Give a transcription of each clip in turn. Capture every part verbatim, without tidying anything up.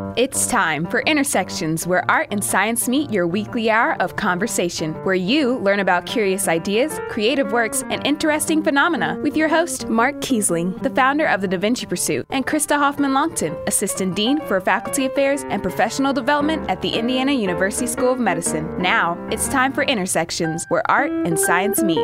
It's time for Intersections, where art and science meet, your weekly hour of conversation, where you learn about curious ideas, creative works, and interesting phenomena with your host, Mark Kiesling, the founder of the Da Vinci Pursuit, and Krista Hoffman-Longton, Assistant Dean for Faculty Affairs and Professional Development at the Indiana University School of Medicine. Now, it's time for Intersections, where art and science meet.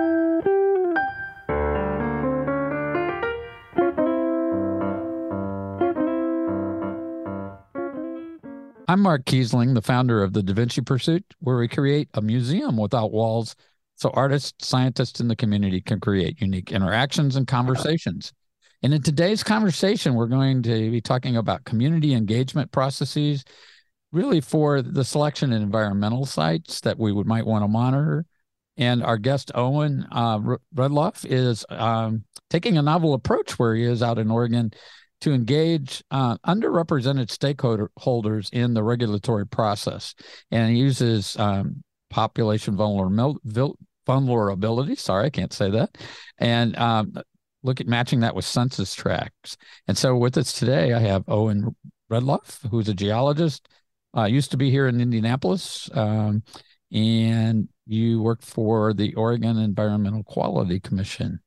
I'm Mark Kiesling, the founder of the Da Vinci Pursuit, where we create a museum without walls so artists, scientists, and the community can create unique interactions and conversations. And in today's conversation, we're going to be talking about community engagement processes, really for the selection of environmental sites that we would might want to monitor. And our guest, Owen uh, Rudloff, is um, taking a novel approach where he is out in Oregon to engage uh, underrepresented stakeholders in the regulatory process. And he uses um, population vulnerability, vulnerability, sorry, I can't say that, and um, look at matching that with census tracts. And so with us today, I have Owen Rudloff, who's a geologist, uh, used to be here in Indianapolis, um, and you work for the Oregon Environmental Quality Commission.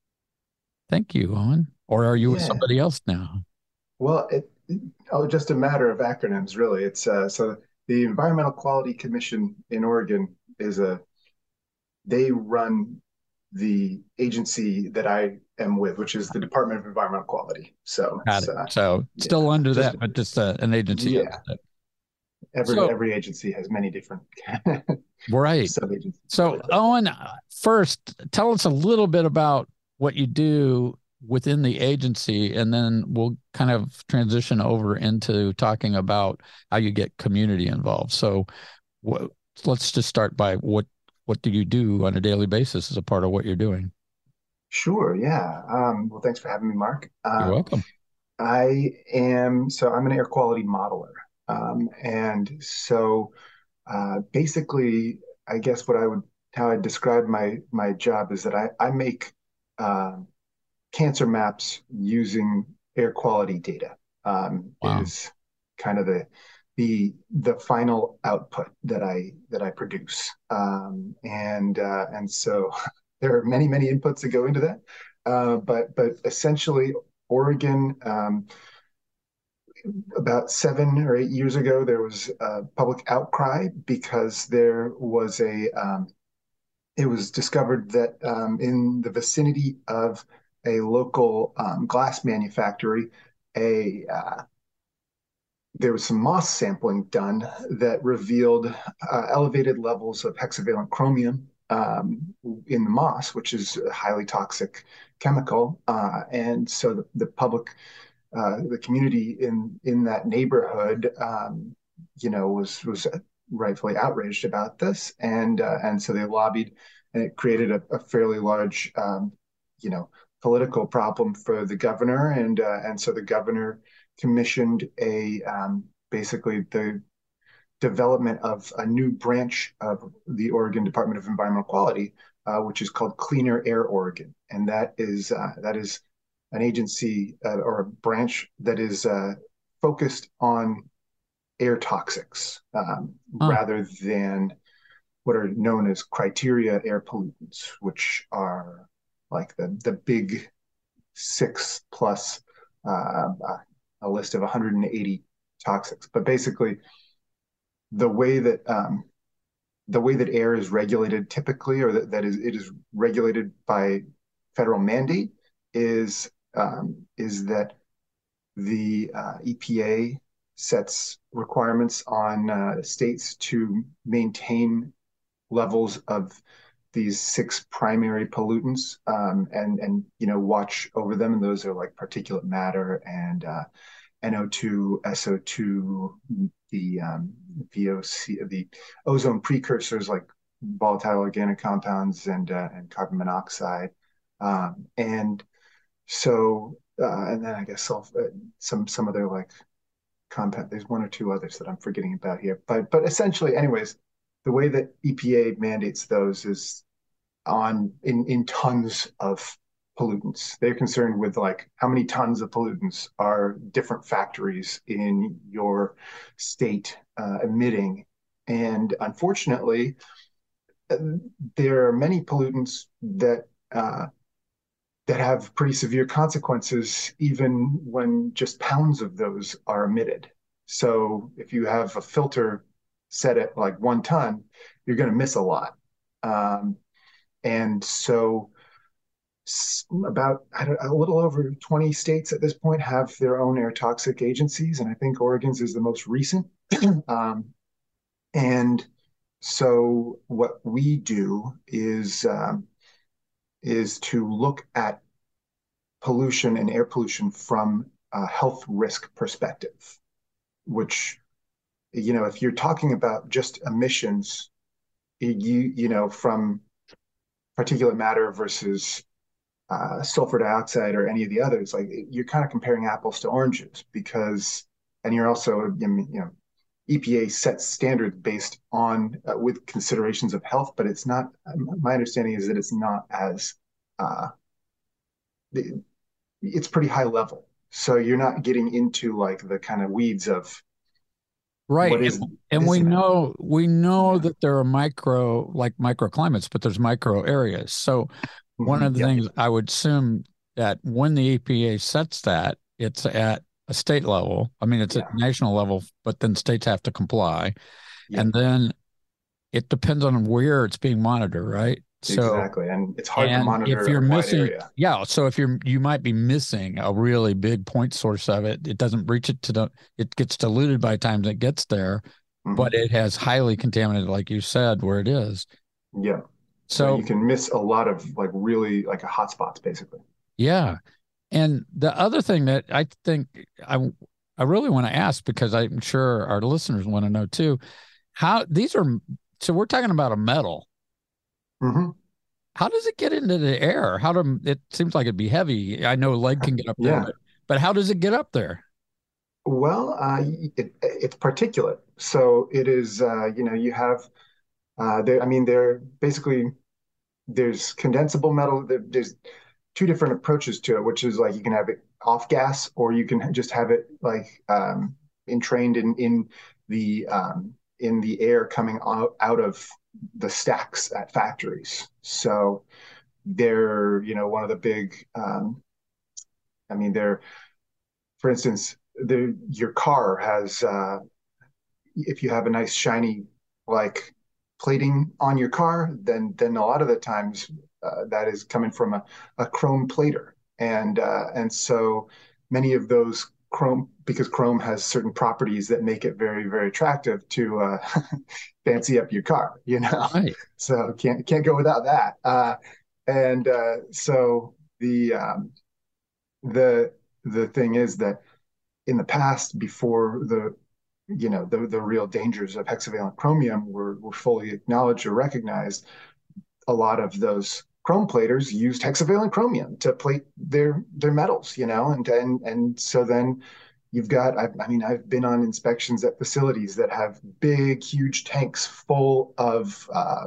Thank you, Owen. Or are you Yeah. with somebody else now? Well, it, it- oh, just a matter of acronyms, really. It's uh, so the Environmental Quality Commission in Oregon is a they run the agency that I am with, which is the Department of Environmental Quality. So Got it's it. uh, So yeah, still under just that, but just uh, an agency. yeah. Every So, every agency has many different right. sub-agencies. So, Owen, uh, first, tell us a little bit about what you do within the agency, and then we'll kind of transition over into talking about how you get community involved. So, wh- let's just start by what what do you do on a daily basis as a part of what you're doing? Sure, yeah. Um, well, thanks for having me, Mark. You're Um, welcome. I am so I'm an air quality modeler, um, and so. Uh, basically, I guess what I would how I describe my my job is that I I make uh, cancer maps using air quality data. Um, Wow. is kind of the the the final output that I that I produce. Um, and uh, and so there are many many inputs that go into that. Uh, but but essentially, Oregon. Um, about seven or eight years ago, there was a public outcry because there was a, um, it was discovered that um, in the vicinity of a local um, glass manufactory, a uh, there was some moss sampling done that revealed uh, elevated levels of hexavalent chromium um, in the moss, which is a highly toxic chemical. Uh, and so the, the public uh, the community in in that neighborhood, um, you know, was was rightfully outraged about this, and uh, and so they lobbied, and it created a, a fairly large, um, you know, political problem for the governor, and uh, and so the governor commissioned a um, basically the development of a new branch of the Oregon Department of Environmental Quality, uh, which is called Cleaner Air Oregon, and that is uh, that is an agency uh, or a branch that is uh, focused on air toxics um, Huh. rather than what are known as criteria air pollutants, which are like the the big six plus uh, a list of one hundred eighty toxics. But basically, the way that um, the way that air is regulated typically, or that, that is it is regulated by federal mandate, is um, is that the uh, E P A sets requirements on uh, states to maintain levels of these six primary pollutants, um, and and you know watch over them. And those are like particulate matter and uh, N O two, S O two, the um, V O C, the ozone precursors like volatile organic compounds and uh, and carbon monoxide, um, and so uh, and then I guess sulf- uh, some some other like compound. There's one or two others that I'm forgetting about here, but but essentially, anyways, the way that E P A mandates those is on in in tons of pollutants. They're concerned with like how many tons of pollutants are different factories in your state uh, emitting. And unfortunately, uh, there are many pollutants that uh, that have pretty severe consequences, even when just pounds of those are emitted. So if you have a filter set at like one ton, you're going to miss a lot. Um, and so about a little over twenty states at this point have their own air toxic agencies, and I think Oregon's is the most recent. um, and so what we do is um, is to look at pollution and air pollution from a health risk perspective, which, you know, if you're talking about just emissions, you you know, from particulate matter versus uh, sulfur dioxide or any of the others, like you're kind of comparing apples to oranges because, and you're also, you know, E P A sets standards based on uh, with considerations of health, but it's not. My understanding is that it's not as uh, it's pretty high level. So you're not getting into like the kind of weeds of right. what is and, and we know we know yeah. that there are micro like microclimates, but there's micro areas. So mm-hmm. one of the yep. things I would assume that when the E P A sets that, it's at a state level. I mean, it's yeah. at national level, but then states have to comply. Yep. And then it depends on where it's being monitored, right? So, exactly, and it's hard and to monitor if you're a wide missing, area. Yeah, so if you're you might be missing a really big point source of it. It doesn't reach it to the. It gets diluted by the time it gets there, mm-hmm. but it has highly contaminated, like you said, where it is. Yeah. So, so you can miss a lot of like really like a hotspots, basically. Yeah, and the other thing that I think I I really want to ask, because I'm sure our listeners want to know too, how these are. So we're talking about a metal. Mm-hmm. How does it get into the air? How do it seems like it'd be heavy. I know a leg can get up there, yeah. but, but how does it get up there? Well, uh, it, it's particulate. So it is, uh, you know, you have, uh, there, I mean, they're basically, there's condensable metal. There, there's two different approaches to it, which is like you can have it off gas or you can just have it like um, entrained in, in the, um, in the air coming out, out of the stacks at factories. So they're, you know, one of the big, um, I mean, they're, for instance, the your car has, uh, if you have a nice shiny like plating on your car, then then a lot of the times uh, that is coming from a, a chrome plater, and uh, and so many of those chrome, because chrome has certain properties that make it very very attractive to uh, fancy up your car, you know. Right. So can't can't go without that. Uh, and uh, so the um, the the thing is that in the past, before the you know the the real dangers of hexavalent chromium were were fully acknowledged or recognized, a lot of those chrome platers used hexavalent chromium to plate their their metals, you know, and and and so then you've got, I, I mean, I've been on inspections at facilities that have big, huge tanks full of, uh,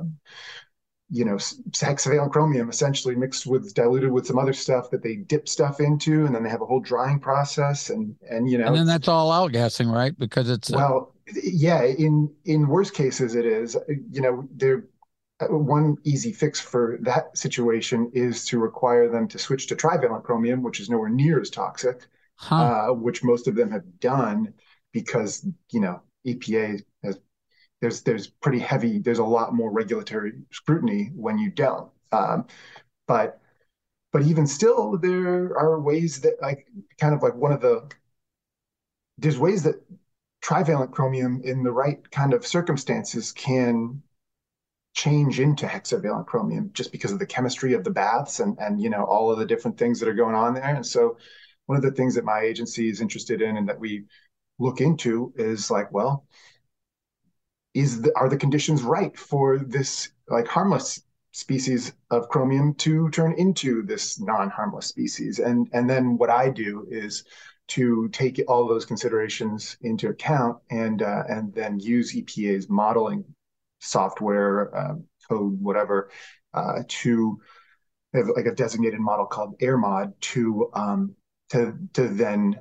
you know, hexavalent chromium essentially mixed with, diluted with some other stuff that they dip stuff into, and then they have a whole drying process, and and you know, and then that's all outgassing, right? Because it's well, a... yeah, in in worst cases it is, you know, there. One easy fix for that situation is to require them to switch to trivalent chromium, which is nowhere near as toxic, huh. uh, which most of them have done because, you know, E P A has, there's there's pretty heavy, there's a lot more regulatory scrutiny when you don't. Um, but but even still, there are ways that, like, kind of like one of the, there's ways that trivalent chromium in the right kind of circumstances can change into hexavalent chromium just because of the chemistry of the baths and and you know all of the different things that are going on there. And so one of the things that my agency is interested in and that we look into is like, well, is the, are the conditions right for this like harmless species of chromium to turn into this non-harmless species? And and then what I do is to take all those considerations into account and uh, and then use E P A's modeling software, uh, code, whatever, uh, to they have like a designated model called AirMod to um, to to then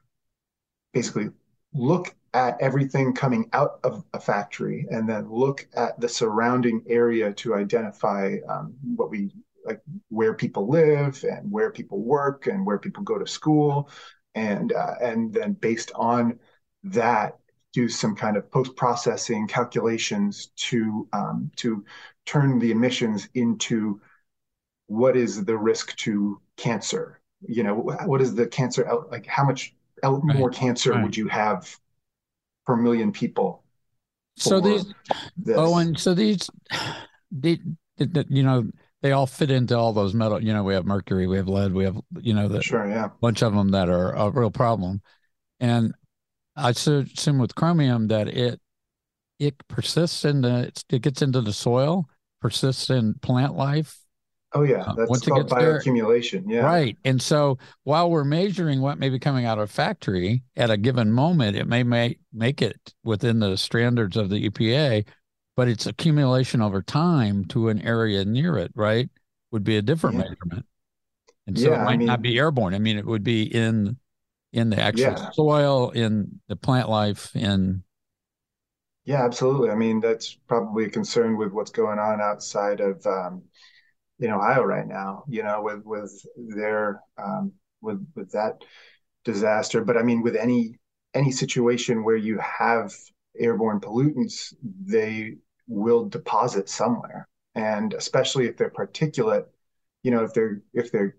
basically look at everything coming out of a factory and then look at the surrounding area to identify um, what we like where people live and where people work and where people go to school and uh, and then based on that do some kind of post-processing calculations to um, to turn the emissions into what is the risk to cancer, you know, what is the cancer like how much more Right. cancer Right. would you have per million people So for these, oh, this? and so these, the, the, you know, they all fit into all those metal. You know, we have mercury, we have lead, we have, you know, the Sure, yeah. bunch of them that are a real problem. And I assume with chromium that it it persists in the it gets into the soil, persists in plant life. Oh yeah, Uh, that's once it called gets there, bioaccumulation. Yeah. right. And so while we're measuring what may be coming out of a factory at a given moment, it may make make it within the standards of the E P A, but its accumulation over time to an area near it, right, would be a different Yeah. measurement. And so it Yeah, I might not mean, be airborne. I mean, it would be in in the actual yeah. soil, in the plant life, in Yeah, absolutely. I mean, that's probably a concern with what's going on outside of um, in Ohio right now, you know, with with their um, with with that disaster. But I mean, with any any situation where you have airborne pollutants, they will deposit somewhere, and especially if they're particulate, you know, if they're if they're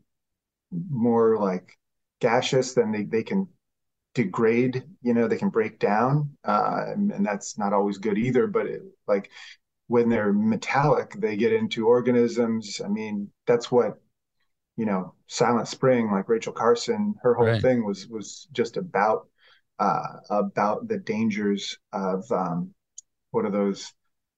more like gaseous, then they they can degrade, you know, they can break down, uh, and, and that's not always good either. But it, like when they're metallic, they get into organisms. I mean, that's what, you know, Silent Spring, like Rachel Carson, her whole right, thing was was just about uh, about the dangers of um, what are those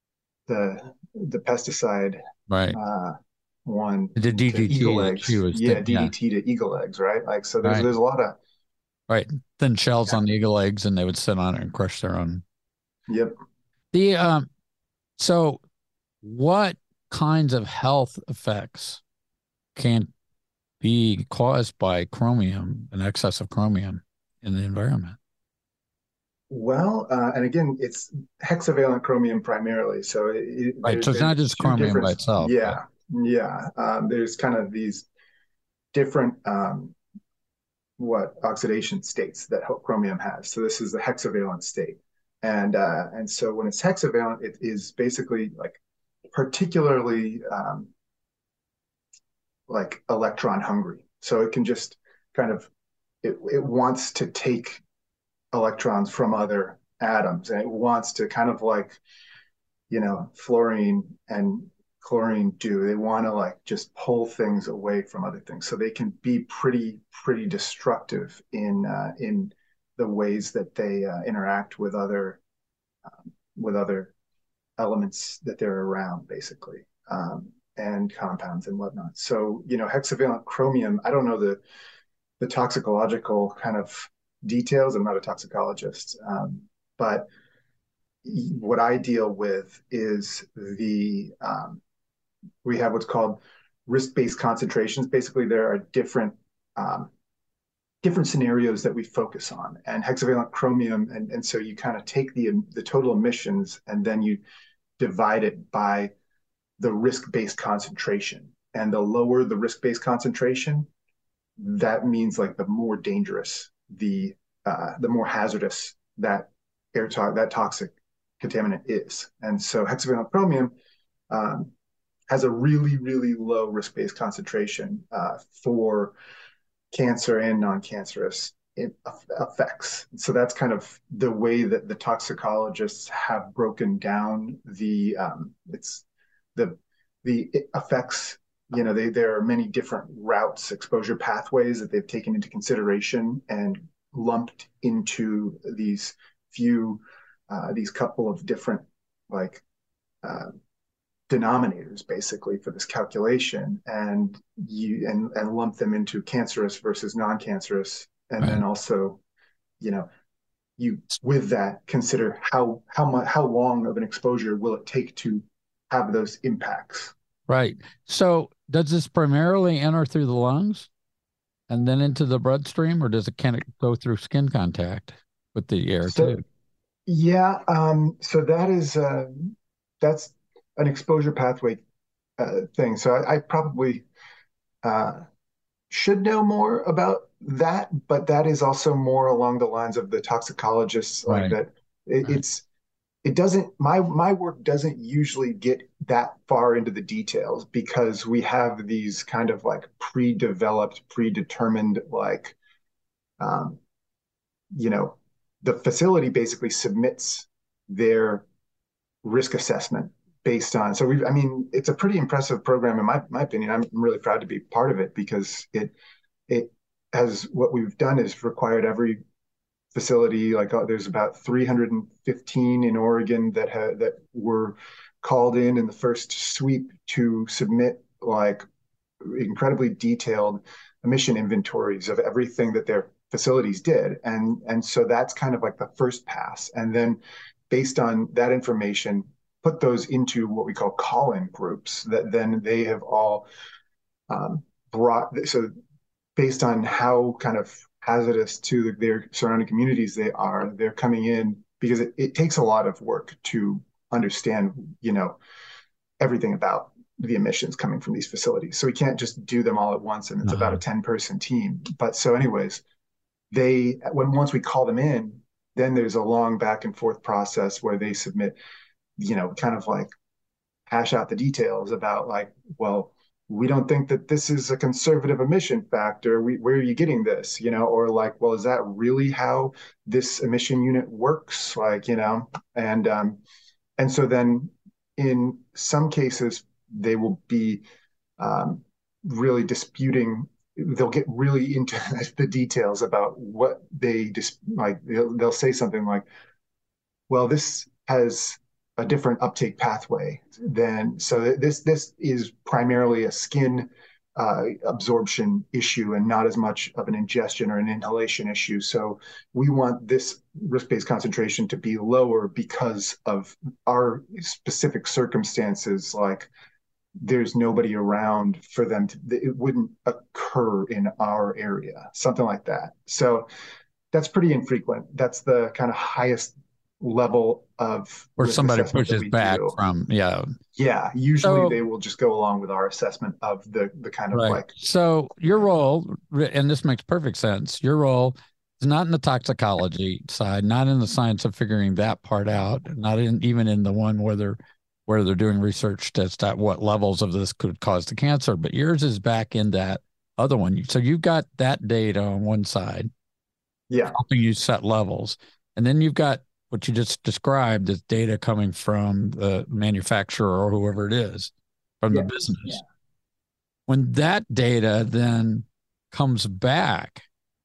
the the pesticide right. uh, one The to eagle D D T that she eggs. was, Yeah, th- yeah, D D T to eagle eggs, right? Like so, there's right, there's a lot of right. Thin shells yeah, on the eagle eggs, and they would sit on it and crush their own. yep. The um, so what kinds of health effects can be caused by chromium, an excess of chromium in the environment? Well, uh, and again, it's hexavalent chromium primarily. So it, it, Right. there, So it's not there's just two chromium by different, itself, but yeah, yeah. Um, there's kind of these different um, what oxidation states that chromium has. So this is the hexavalent state, and uh, and so when it's hexavalent, it is basically like particularly um, like electron hungry. So it can just kind of it, it wants to take electrons from other atoms and it wants to kind of like, you know, fluorine and chlorine do. They want to like just pull things away from other things. So they can be pretty, pretty destructive in uh, in the ways that they uh, interact with other um, with other elements that they're around, basically, um, and compounds and whatnot. So, you know, hexavalent chromium, I don't know the the toxicological kind of details. I'm not a toxicologist, um, but what I deal with is the um, we have what's called risk-based concentrations. Basically, there are different um, different scenarios that we focus on, and hexavalent chromium, and, and so you kind of take the the total emissions and then you divide it by the risk-based concentration. And the lower the risk-based concentration, that means like the more dangerous the uh, the more hazardous that air to- that toxic contaminant is. And so hexavalent chromium um, has a really, really low risk-based concentration uh, for cancer and non-cancerous effects. So that's kind of the way that the toxicologists have broken down the um, it's the the effects. You know, they, there are many different routes, exposure pathways that they've taken into consideration and lumped into these few, uh, these couple of different like uh, denominators basically for this calculation, and you and and lump them into cancerous versus non-cancerous, and then right. also, you know, you with that consider how how much how long of an exposure will it take to have those impacts. Right. So does this primarily enter through the lungs and then into the bloodstream, or does it kind of go through skin contact with the air So too? yeah, um, so that is uh, that's an exposure pathway uh, thing. So I, I probably uh, should know more about that, but that is also more along the lines of the toxicologists, like Right. that. It, Right. it's it doesn't my my work doesn't usually get that far into the details because we have these kind of like pre-developed, predetermined like um, you know, the facility basically submits their risk assessment based on. So we, I mean, it's a pretty impressive program in my my opinion. I'm really proud to be part of it because it it has what we've done is required every facility. Like uh, there's about three hundred fifteen in Oregon that ha that were called in in the first sweep to submit like incredibly detailed emission inventories of everything that their facilities did. And, and so that's kind of like the first pass. And then based on that information, put those into what we call call-in groups that then they have all um, brought. So based on how kind of hazardous to their surrounding communities they are, they're coming in because it, it takes a lot of work to understand, you know, everything about the emissions coming from these facilities. So we can't just do them all at once, and it's about a Uh-huh. ten person team. But so, anyways, they when once we call them in, then there's a long back and forth process where they submit, you know, kind of like hash out the details about like, well, we don't think that this is a conservative emission factor. We, where are you getting this? You know, or like, well, is that really how this emission unit works? Like, you know, and um, and so then in some cases, they will be um, really disputing. They'll get really into the details about what they dis like. They'll, they'll say something like, well, this has a different uptake pathway than, so this this is primarily a skin uh, absorption issue and not as much of an ingestion or an inhalation issue. So we want this risk-based concentration to be lower because of our specific circumstances, like there's nobody around for them to, it wouldn't occur in our area, something like that. So that's pretty infrequent. That's the kind of highest level of Or risk somebody assessment that pushes we back do. from, yeah. Yeah, usually So, they will just go along with our assessment of the the kind of right. like, So your role, and this makes perfect sense, your role is not in the toxicology side, not in the science of figuring that part out, not in even in the one where they're where they're doing research to at what levels of this could cause the cancer, but yours is back in that other one. So you've got that data on one side, yeah, helping you set levels. And then you've got what you just described as data coming from the manufacturer or whoever it is from the yes, business. When that data then comes back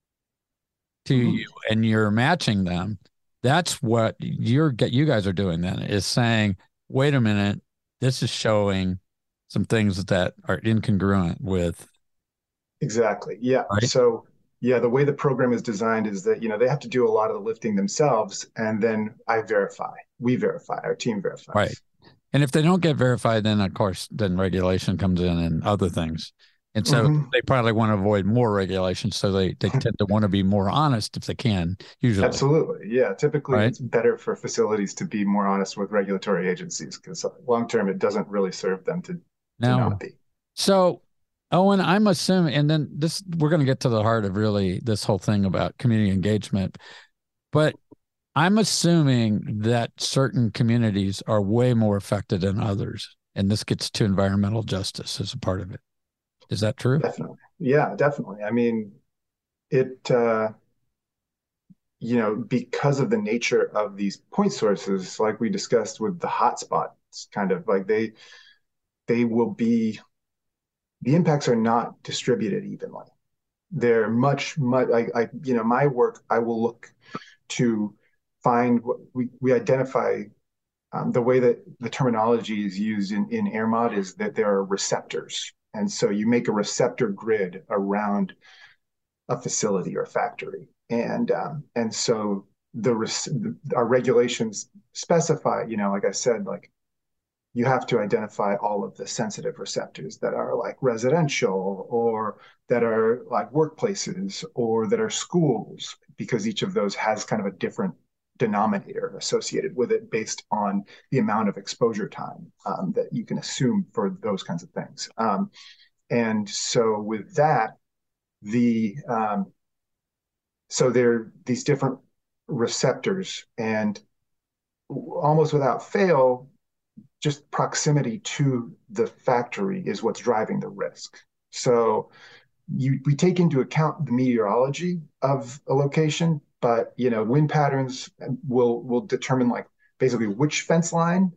to mm-hmm. you and you're matching them, that's what you're you guys are doing then is saying, wait a minute, this is showing some things that are incongruent with, Exactly. Yeah. right? So, yeah, the way the program is designed is that, you know, they have to do a lot of the lifting themselves, and then I verify. We verify. Our team Right. verifies. And if they don't get verified, then of course, then regulation comes in and other things. And so Hmm. they probably want to avoid more regulation. So they, they tend to want to be more honest if they can, usually. Absolutely. Yeah. Typically, Right. it's better for facilities to be more honest with regulatory agencies because long term, it doesn't really serve them to to not Now, be. so Owen, I'm assuming, and then this, we're going to get to the heart of really this whole thing about community engagement, but I'm assuming that certain communities are way more affected than others. And this gets to environmental justice as a part of it. Is that true? Definitely. Yeah, definitely. I mean, it, uh, you know, because of the nature of these point sources, like we discussed with the hotspots, kind of like they they will be the impacts are not distributed evenly. They're much, much like I, you know, my work, I will look to find what we, we identify um, the way that the terminology is used in, in AirMod is that there are receptors. And so you make a receptor grid around a facility or factory. And um, and so the, the our regulations specify, you know, like I said, like you have to identify all of the sensitive receptors that are like residential or that are like workplaces or that are schools, because each of those has kind of a different denominator associated with it based on the amount of exposure time um, that you can assume for those kinds of things. Um, and so with that, the um, so there are these different receptors, and almost without fail, just proximity to the factory is what's driving the risk. So you we take into account the meteorology of a location, but you know, wind patterns will will determine like basically which fence line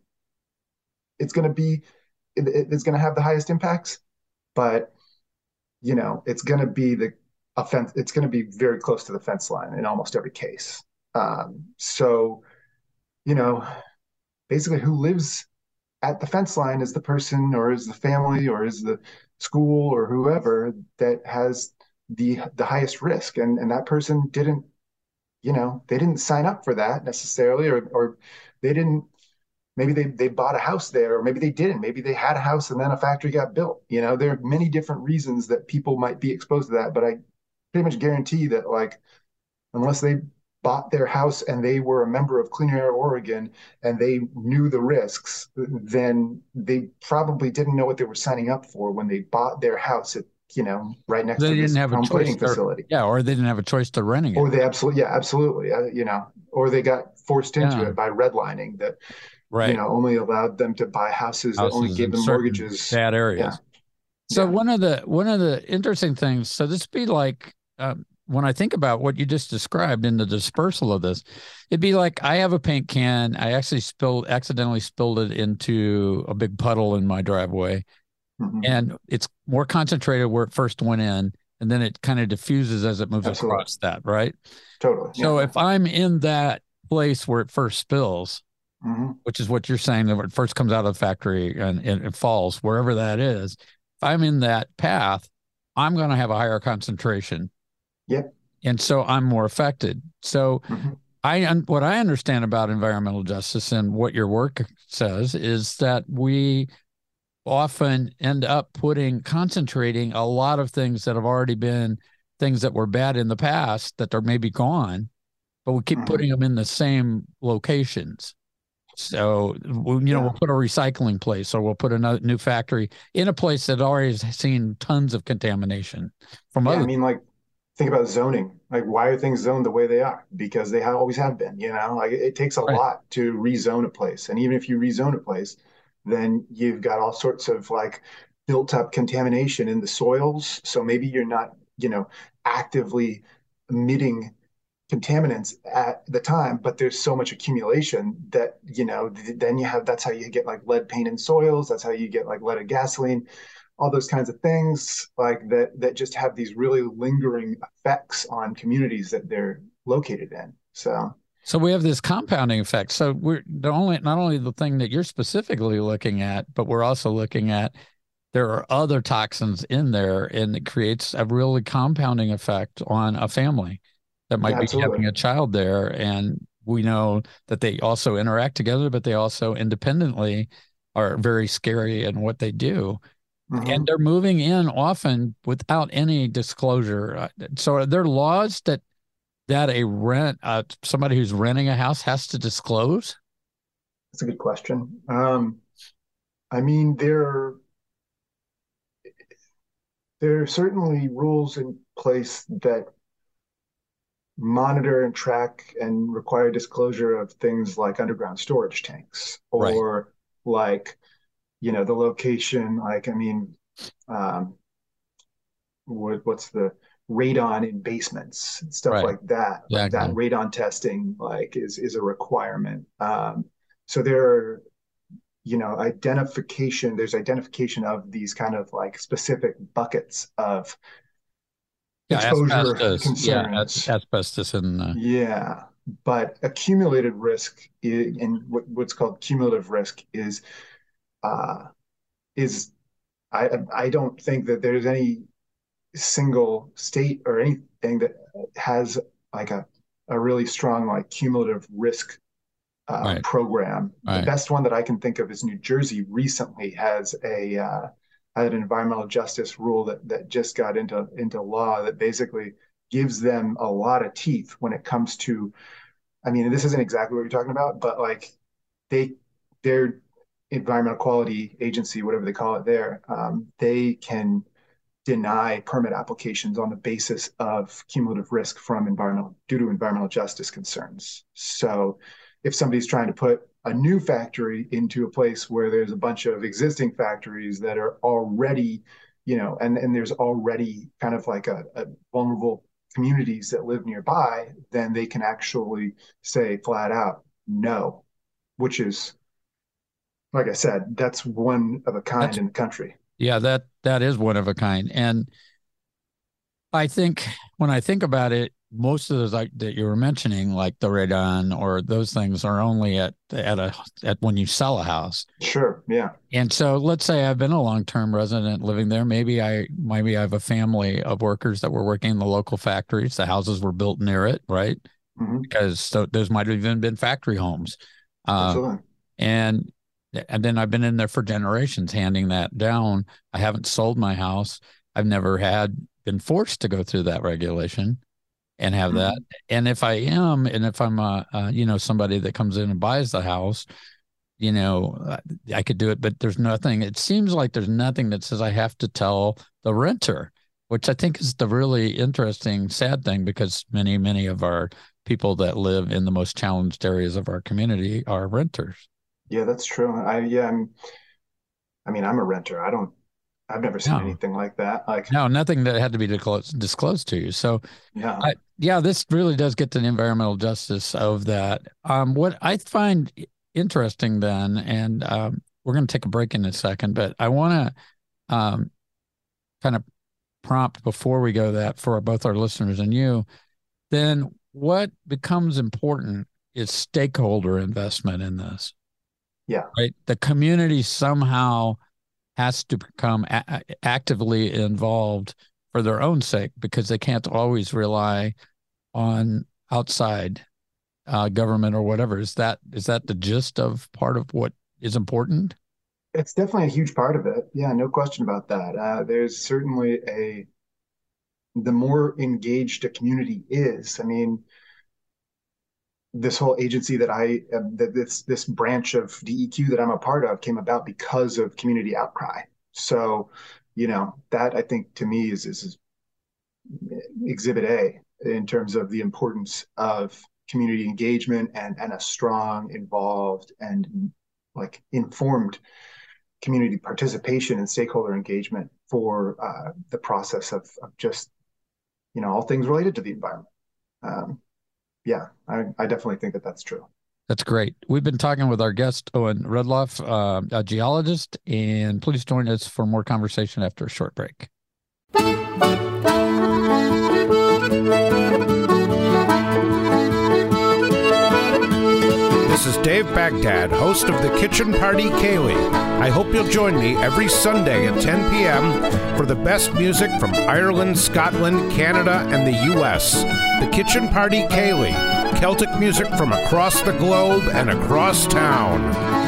it's going to be it, it's going to have the highest impacts. But you know, it's going to be the offense. It's going to be very close to the fence line in almost every case. Um, so you know, basically, who lives at the fence line is the person, or is the family, or is the school, or whoever that has the the highest risk, and and that person didn't, you know, they didn't sign up for that necessarily, or or they didn't. Maybe they they bought a house there, or maybe they didn't. Maybe they had a house and then a factory got built. You know, there are many different reasons that people might be exposed to that, but I pretty much guarantee that like unless they bought their house and they were a member of Clean Air Oregon and they knew the risks, then they probably didn't know what they were signing up for when they bought their house at, you know, right next They to didn't this have a home choice. plating Or, facility. yeah, or they didn't have a choice to renting it. Or they absolutely, yeah, absolutely, uh, you know, or they got forced into Yeah. it by redlining that, Right. you know, only allowed them to buy houses, that only Houses gave in them certain mortgages. bad areas. Yeah. So Yeah. one of the one of the interesting things, so this be like um, when I think about what you just described in the dispersal of this, it'd be like I have a paint can. I actually spilled, accidentally spilled it into a big puddle in my driveway, Mhm. and it's more concentrated where it first went in, and then it kind of diffuses as it moves Absolutely. across that, right? Totally. So Yeah. if I'm in that place where it first spills, Mhm. which is what you're saying, that when it first comes out of the factory and, and it falls, wherever that is, if I'm in that path, I'm going to have a higher concentration. Yep. And so I'm more affected. So Mhm. I, what I understand about environmental justice and what your work says is that we often end up putting, concentrating a lot of things that have already been things that were bad in the past that are maybe gone, but we keep Mhm. putting them in the same locations. So, you know, Yeah. we'll put a recycling place, or we'll put a new factory in a place that already has seen tons of contamination from Yeah, other. I mean, like, think about zoning. Like, why are things zoned the way they are? Because they have, always have been, you know? Like, it, it takes a Right. lot to rezone a place. And even if you rezone a place, then you've got all sorts of like built up contamination in the soils. So maybe you're not, you know, actively emitting contaminants at the time, but there's so much accumulation that, you know, th- then you have, that's how you get like lead paint in soils. That's how you get like leaded gasoline, all those kinds of things like that, that just have these really lingering effects on communities that they're located in. So, So we have this compounding effect. So we're the only, not only the thing that you're specifically looking at, but we're also looking at there are other toxins in there, and it creates a really compounding effect on a family that might yeah, be having absolutely. a child there. And we know that they also interact together, but they also independently are very scary in what they do. And Hmm. they're moving in often without any disclosure. Uh, So are there laws that that a rent uh, somebody who's renting a house has to disclose? That's a good question. Um, I mean, there, there are certainly rules in place that monitor and track and require disclosure of things like underground storage tanks Right. or like, you know, the location, like, I mean, um, what, what's the radon in basements, stuff Right. like that, like that Exactly. radon testing, like is, is a requirement. Um, so there are, you know, identification, there's identification of these kind of like specific buckets of Yeah, exposure asbestos. Yeah, as- concerns. asbestos in uh, Yeah, but accumulated risk i- and what, what's called cumulative risk is uh, is I I don't think that there's any single state or anything that has like a a really strong like cumulative risk uh, Right. program. The Right. best one that I can think of is New Jersey recently has a uh, had an environmental justice rule that that just got into into law that basically gives them a lot of teeth when it comes to, I mean, this isn't exactly what you're talking about, but like they their environmental quality agency, whatever they call it there, um, they can deny permit applications on the basis of cumulative risk from environmental due to environmental justice concerns. So if somebody's trying to put a new factory into a place where there's a bunch of existing factories that are already, you know, and, and there's already kind of like a, a vulnerable communities that live nearby, then they can actually say flat out no, which is, like I said, that's one of a kind That's in the country. yeah, that that is one of a kind. And I think when I think about it, most of those like that you were mentioning, like the radon or those things, are only at at a at when you sell a house. Sure, yeah. And so let's say I've been a long-term resident living there. Maybe I maybe I have a family of workers that were working in the local factories. The houses were built near it, right? Mm-hmm. Because so those might have even been factory homes. Uh, Absolutely. and and then I've been in there for generations handing that down. I haven't sold my house. I've never had been forced to go through that regulation and have that. Mm-hmm. And if I am, and if I'm a, uh, you know, somebody that comes in and buys the house, you know, I could do it, but there's nothing, it seems like there's nothing that says I have to tell the renter, which I think is the really interesting, sad thing, because many, many of our people that live in the most challenged areas of our community are renters. Yeah, that's true. I yeah, I'm, I mean, I'm a renter. I don't, I've never seen No, anything like that. Like, no, nothing that had to be disclosed, disclosed to you. So, yeah, I, yeah, this really does get to the environmental justice of that. Um, what I find interesting then, and um, we're going to take a break in a second, but I want to um, kind of prompt before we go that for both our listeners and you, then what becomes important is stakeholder investment in this, yeah, right? The community somehow has to become a- actively involved for their own sake, because they can't always rely on outside uh, government or whatever. Is that is that the gist of part of what is important? it's definitely a huge part of it. Yeah, no question about that. Uh, there's certainly a, the more engaged a community is, I mean, this whole agency that I, uh, that this this branch of D E Q that I'm a part of came about because of community outcry. So, you know, that I think to me is is, is exhibit A in terms of the importance of community engagement and and a strong, involved, and like informed community participation and stakeholder engagement for uh, the process of, of just, you know, all things related to the environment. Um, yeah, I, I definitely think that that's true. That's great. We've been talking with our guest, Owen Rudloff, uh, a geologist, and please join us for more conversation after a short break. This is Dave Baghdad, host of the Kitchen Party Ceilidh. I hope you'll join me every Sunday at ten p.m. for the best music from Ireland, Scotland, Canada, and the U S. The Kitchen Party Ceilidh, Celtic music from across the globe and across town.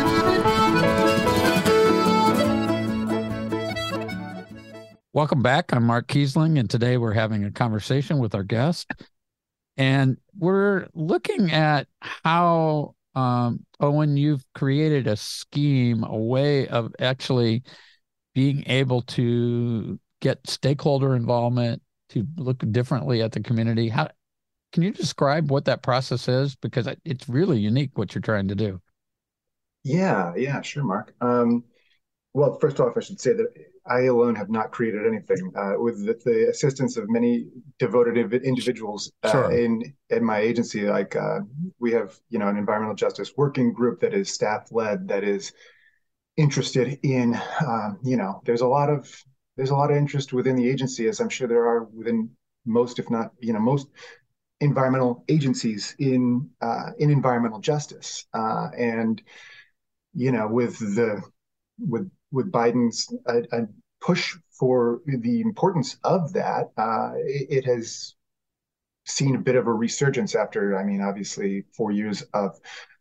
Welcome back. I'm Mark Kiesling, and today we're having a conversation with our guest. And we're looking at how, um, Owen, you've created a scheme, a way of actually being able to get stakeholder involvement, to look differently at the community. How can you describe what that process is? Because it's really unique what you're trying to do. Yeah, yeah, sure, Mark. Um, well, first off, I should say that I alone have not created anything. Uh, with the, the assistance of many devoted individuals uh, Sure. in in my agency, like uh, we have, you know, an environmental justice working group that is staff led, that is interested in, um, you know, there's a lot of there's a lot of interest within the agency, as I'm sure there are within most, if not, you know, most environmental agencies in uh, in environmental justice, uh, and you know, with the with with Biden's uh, uh, push for the importance of that, uh, it, it has seen a bit of a resurgence after, I mean, obviously four years of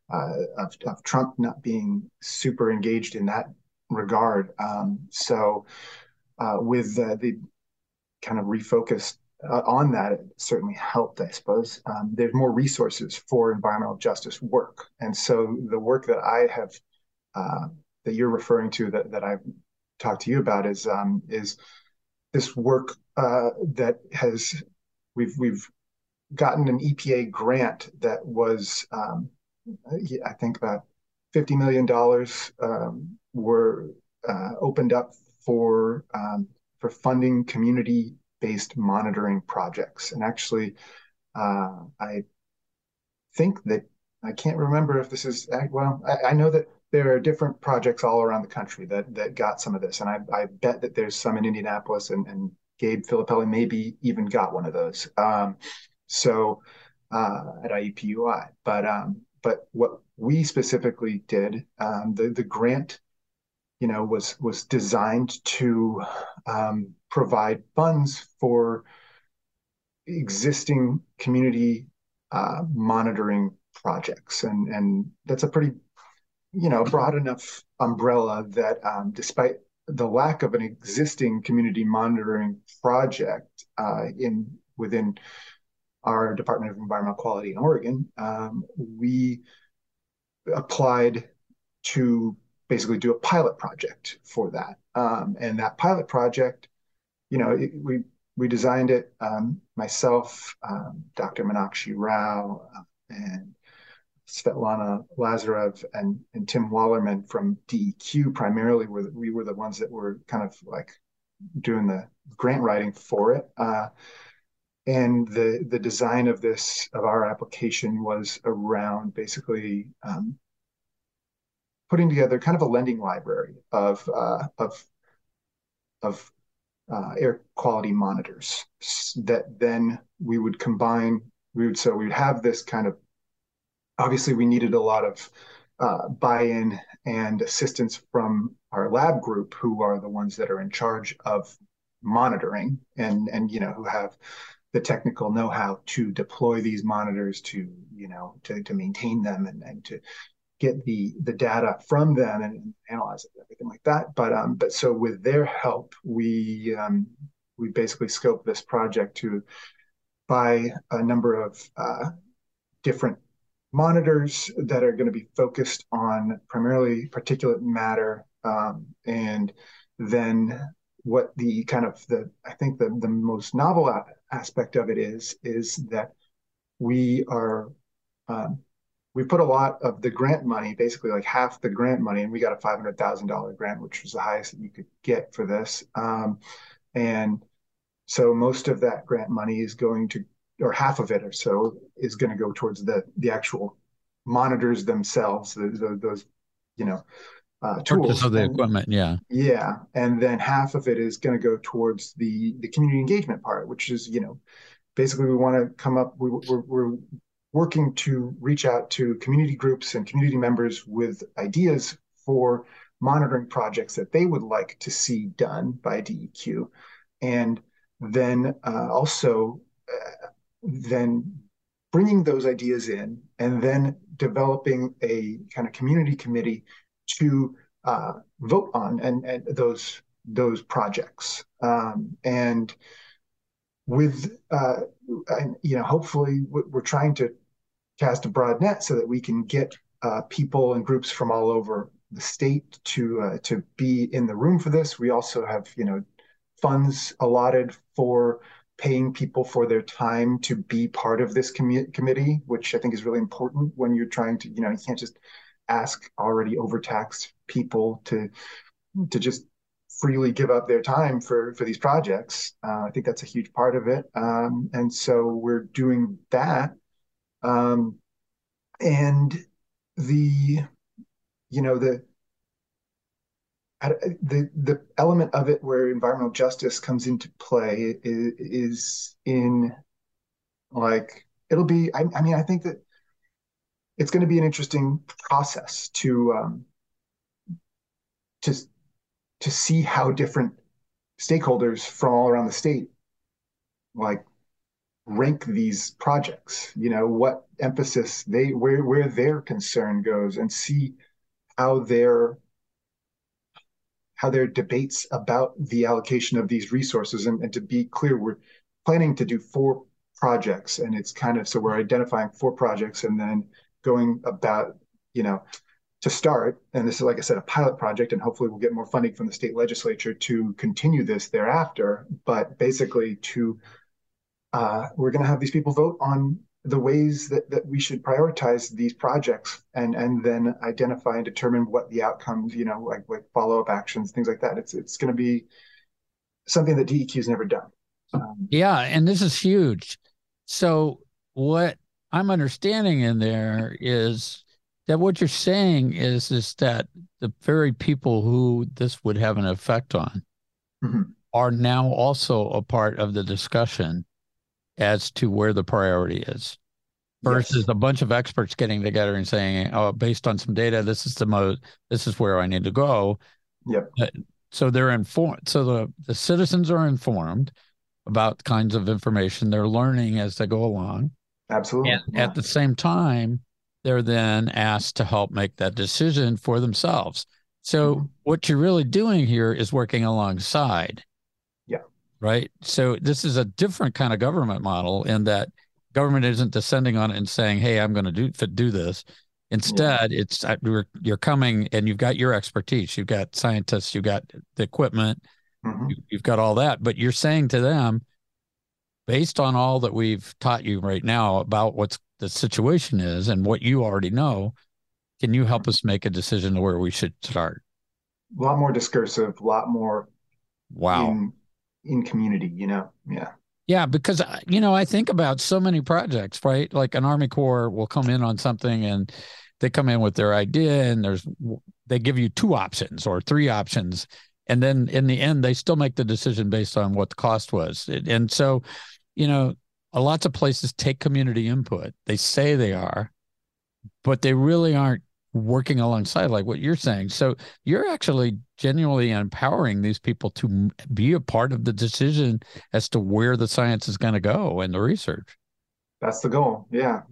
uh, of, of Trump not being super engaged in that regard. Um, so uh, with uh, the kind of refocused uh, on that, it certainly helped, I suppose. Um, there's more resources for environmental justice work. And so the work that I have, uh, that you're referring to, that, that I've talked to you about is, um, is this work uh, that has, we've, we've gotten an E P A grant that was, um, I think about fifty million dollars um, were uh, opened up for, um, for funding community-based monitoring projects. And actually, uh, I think that, I can't remember if this is, well, I, I know that there are different projects all around the country that that got some of this. And I, I bet that there's some in Indianapolis, and, and Gabe Filippelli maybe even got one of those. Um, so uh, at I E P U I. But um, but what we specifically did, um, the, the grant, you know, was was designed to um, provide funds for existing community uh, monitoring projects. And, and that's a pretty, you know, broad enough umbrella that um, despite the lack of an existing community monitoring project uh, in within our Department of Environmental Quality in Oregon, um, we applied to basically do a pilot project for that. Um, and that pilot project, you know, it, we we designed it, um, myself, um, Doctor Meenakshi Rao, uh, and Svetlana Lazarev, and, and Tim Wallerman from D E Q primarily were the, we were the ones that were kind of like doing the grant writing for it. Uh, and the the design of this, of our application, was around basically um, putting together kind of a lending library of uh, of of uh, air quality monitors that then we would combine. We would so we would have this kind of, obviously we needed a lot of uh, buy-in and assistance from our lab group, who are the ones that are in charge of monitoring and and you know who have the technical know-how to deploy these monitors, to you know to to maintain them, and and to get the the data from them and analyze it, everything like that. But um, but so with their help, we um, we basically scoped this project to buy a number of uh, different monitors that are going to be focused on primarily particulate matter, um, and then what the kind of the I think the the most novel aspect of it is is that we are um, we put a lot of the grant money, basically like half the grant money, and we got a five hundred thousand dollars grant, which was the highest that you could get for this. Um, and so most of that grant money is going to, or half of it or so, is going to go towards the the actual monitors themselves, the, the, those, you know, uh, tools. Purchase of the and, equipment, yeah. Yeah, and then half of it is going to go towards the the community engagement part, which is, you know, basically we want to come up, we, we're, we're working to reach out to community groups and community members with ideas for monitoring projects that they would like to see done by D E Q. And then uh, also uh, then bringing those ideas in, and then developing a kind of community committee to uh, vote on and, and those those projects. Um, and with, uh, and, you know, hopefully we're trying to cast a broad net so that we can get uh, people and groups from all over the state to uh, to be in the room for this. We also have, you know, funds allotted for paying people for their time to be part of this com- committee, which I think is really important when you're trying to, you know, you can't just ask already overtaxed people to to just freely give up their time for for these projects. Uh, I think that's a huge part of it, um, and so we're doing that. Um, and the, you know, the, the, the element of it where environmental justice comes into play is, is in like, it'll be, I, I mean, I think that it's going to be an interesting process to, um, to, to see how different stakeholders from all around the state, like, rank these projects, you know, what emphasis they, where, where their concern goes, and see how their, how their debates about the allocation of these resources. And, and to be clear, we're planning to do four projects, and it's kind of, so we're identifying four projects and then going about, you know, to start, and this is, like I said, a pilot project, and hopefully we'll get more funding from the state legislature to continue this thereafter. But basically, to uh, we're going to have these people vote on the ways that, that we should prioritize these projects, and and then identify and determine what the outcomes, you know, like like follow-up actions, things like that. It's it's going to be something that D E Q's never done. Um, yeah, and this is huge. So what I'm understanding in there is that what you're saying is is that the very people who this would have an effect on mm-hmm. are now also a part of the discussion as to where the priority is, versus yes. a bunch of experts getting together and saying, "Oh, based on some data, this is the most, this is where I need to go." Yep. So they're informed. So the the citizens are informed about kinds of information. They're learning as they go along. Absolutely. And yeah. at the same time, they're then asked to help make that decision for themselves. So mm-hmm. what you're really doing here is working alongside. Yeah. Right. So this is a different kind of government model in that government isn't descending on it and saying, "Hey, I'm going to do do this." Instead, yeah. it's you're, you're coming and you've got your expertise. You've got scientists. You've got the equipment. Mm-hmm. You, you've got all that. But you're saying to them, based on all that we've taught you right now about what's the situation is and what you already know, can you help us make a decision to where we should start? A lot more discursive, a lot more wow in, in community, you know? Yeah. Yeah, because, you know, I think about so many projects, right? Like an Army Corps will come in on something and they come in with their idea and there's, they give you two options or three options. And then in the end, they still make the decision based on what the cost was. And so, you know, lots of places take community input. They say they are, but they really aren't working alongside like what you're saying. So you're actually genuinely empowering these people to be a part of the decision as to where the science is going to go and the research. That's the goal. Yeah.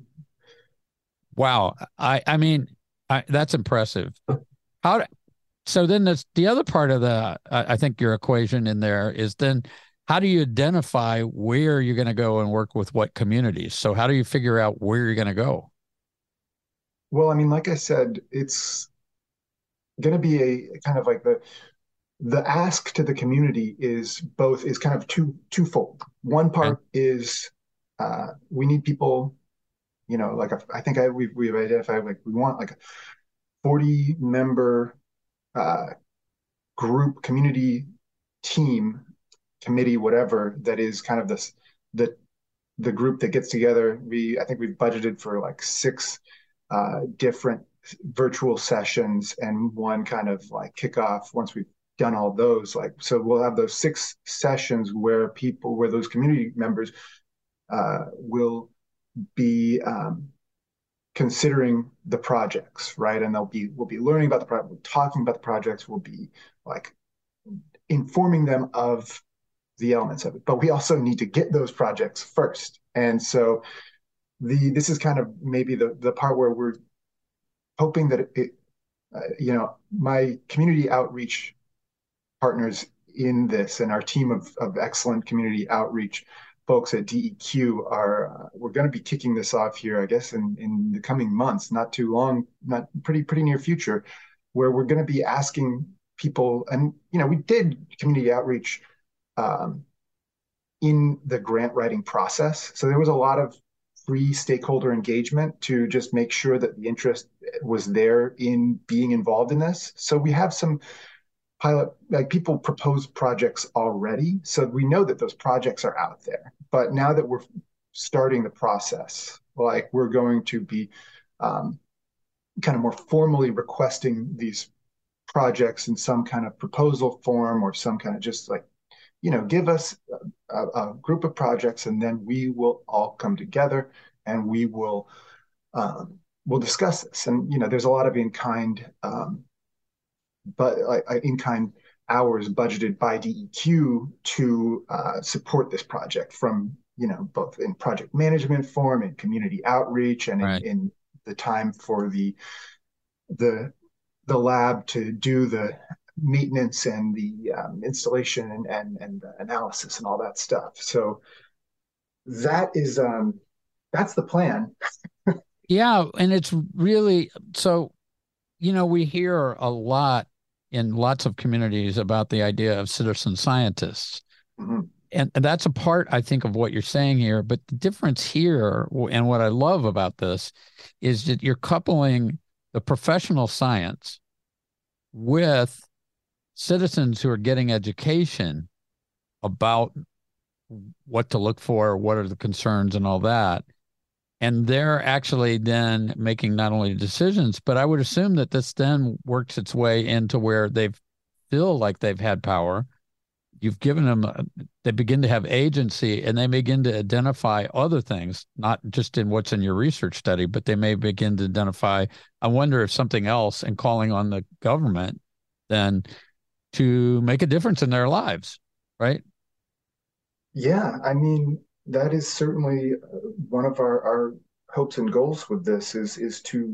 Wow. I, I mean, I, that's impressive. How, so then that's the other part of the, I think your equation in there is then how do you identify where you're going to go and work with what communities? So how do you figure out where you're going to go? Well, I mean, like I said, it's going to be a kind of like the the ask to the community is both is kind of two twofold. One part okay. is uh, we need people, you know, like a, I think I we've we've identified like we want like a forty member uh, group, community team, committee, whatever, that is kind of this the the group that gets together. We I think we've budgeted for like six uh, different virtual sessions and one kind of like kickoff once we've done all those. Like so, we'll have those six sessions where people, where those community members uh, will be um, considering the projects, right? And they'll be we'll be learning about the project, we'll be talking about the projects, we'll be like informing them of the elements of it. But we also need to get those projects first. And so the this is kind of maybe the the part where we're hoping that it, it uh, you know, my community outreach partners in this and our team of, of excellent community outreach folks at D E Q are, uh, we're going to be kicking this off here, I guess, in, in the coming months, not too long, not pretty, pretty near future, where we're going to be asking people, and, you know, we did community outreach um, in the grant writing process. So there was a lot of free stakeholder engagement to just make sure that the interest was there in being involved in this. So we have some pilot, like people propose projects already. So we know that those projects are out there. But now that we're starting the process, like we're going to be um, kind of more formally requesting these projects in some kind of proposal form or some kind of just like, you know, give us a, a group of projects and then we will all come together and we will um, we'll discuss this. And, you know, there's a lot of in-kind um, but like in-kind hours budgeted by D E Q to uh, support this project from you know, both in project management form, in community outreach, and in, Right. in the time for the the the lab to do the maintenance and the um, installation and, and and the analysis and all that stuff. So that is um, that's the plan. Yeah, and it's really so, you know, we hear a lot in lots of communities about the idea of citizen scientists. Mm-hmm. And, and that's a part, I think, of what you're saying here. But the difference here, and what I love about this, is that you're coupling the professional science with citizens who are getting education about what to look for, what are the concerns, and all that. And they're actually then making not only decisions, but I would assume that this then works its way into where they feel like they've had power. You've given them, they begin to have agency, and they begin to identify other things, not just in what's in your research study, but they may begin to identify, I wonder if something else, and calling on the government then to make a difference in their lives, right? Yeah, I mean, that is certainly one of our, our hopes and goals with this is is to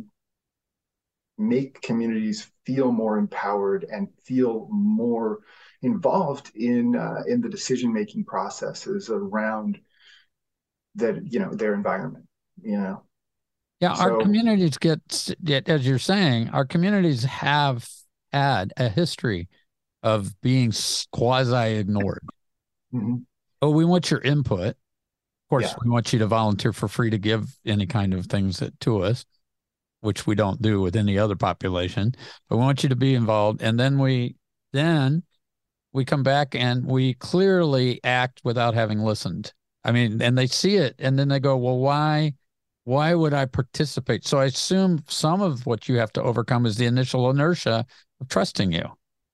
make communities feel more empowered and feel more involved in uh, in the decision-making processes around that, you know, their environment, you know. Yeah, our So, communities get, as you're saying, our communities have had a history of being quasi ignored. mm-hmm. Oh, we want your input. Of course, Yeah. we want you to volunteer for free to give any kind of things that, to us, which we don't do with any other population. But we want you to be involved, and then we then we come back and we clearly act without having listened. I mean, and they see it, and then they go, "Well, why? Why would I participate?" So I assume some of what you have to overcome is the initial inertia of trusting you.